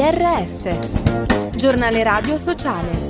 GRS, Giornale Radio Sociale.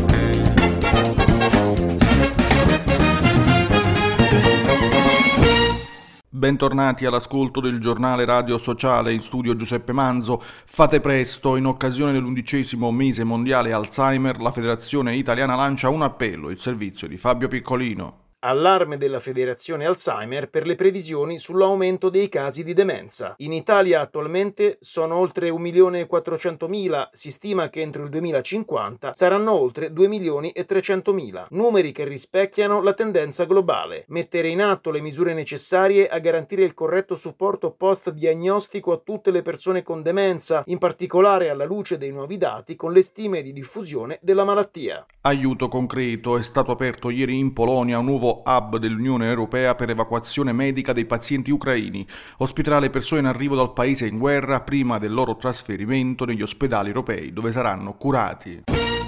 Bentornati all'ascolto del Giornale Radio Sociale, in studio Giuseppe Manzo. Fate presto, in occasione dell'11° mese mondiale Alzheimer, la Federazione Italiana lancia un appello, il servizio di Fabio Piccolino. Allarme della Federazione Alzheimer per le previsioni sull'aumento dei casi di demenza. In Italia attualmente sono oltre 1.400.000, si stima che entro il 2050 saranno oltre 2.300.000, numeri che rispecchiano la tendenza globale. Mettere in atto le misure necessarie a garantire il corretto supporto post-diagnostico a tutte le persone con demenza, in particolare alla luce dei nuovi dati con le stime di diffusione della malattia. Aiuto concreto. È stato aperto ieri in Polonia un nuovo hub dell'Unione Europea per evacuazione medica dei pazienti ucraini. Ospiterà le persone in arrivo dal paese in guerra prima del loro trasferimento negli ospedali europei, dove saranno curati.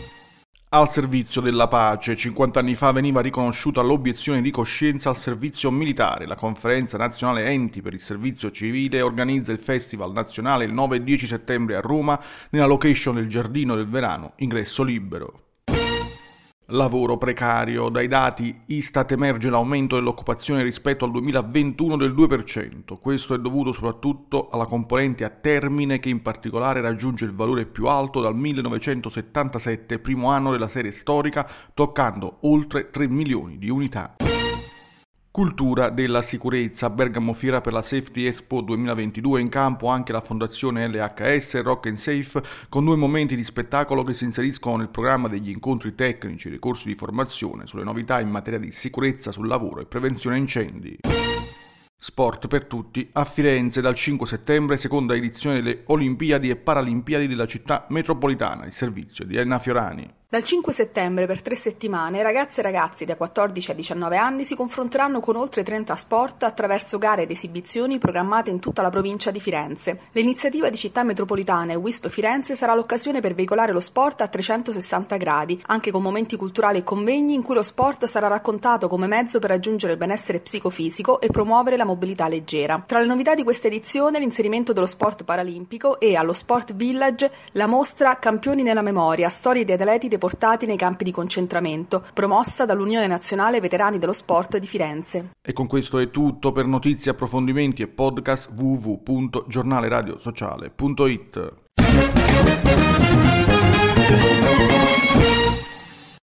Al servizio della pace, 50 anni fa veniva riconosciuta l'obiezione di coscienza al servizio militare. La Conferenza Nazionale Enti per il Servizio Civile organizza il Festival Nazionale il 9 e 10 settembre a Roma, nella location del Giardino del Verano, ingresso libero. Lavoro precario. Dai dati Istat emerge l'aumento dell'occupazione rispetto al 2021 del 2%. Questo è dovuto soprattutto alla componente a termine, che in particolare raggiunge il valore più alto dal 1977, primo anno della serie storica, toccando oltre 3 milioni di unità. Cultura della sicurezza. Bergamo Fiera per la Safety Expo 2022, in campo anche la Fondazione LHS Rock and Safe, con 2 momenti di spettacolo che si inseriscono nel programma degli incontri tecnici e dei corsi di formazione sulle novità in materia di sicurezza sul lavoro e prevenzione incendi. Sport per tutti. A Firenze dal 5 settembre, seconda edizione delle Olimpiadi e Paralimpiadi della città metropolitana, il servizio di Elena Fiorani. Dal 5 settembre per 3 settimane ragazze e ragazzi da 14 a 19 anni si confronteranno con oltre 30 sport attraverso gare ed esibizioni programmate in tutta la provincia di Firenze. L'iniziativa di Città Metropolitana e WISP Firenze sarà l'occasione per veicolare lo sport a 360 gradi, anche con momenti culturali e convegni in cui lo sport sarà raccontato come mezzo per raggiungere il benessere psicofisico e promuovere la mobilità leggera. Tra le novità di questa edizione l'inserimento dello sport paralimpico e allo Sport Village la mostra Campioni nella memoria, storie di atleti portati nei campi di concentramento, promossa dall'Unione Nazionale Veterani dello Sport di Firenze. E con questo è tutto. Per notizie, approfondimenti e podcast www.giornaleradiosociale.it.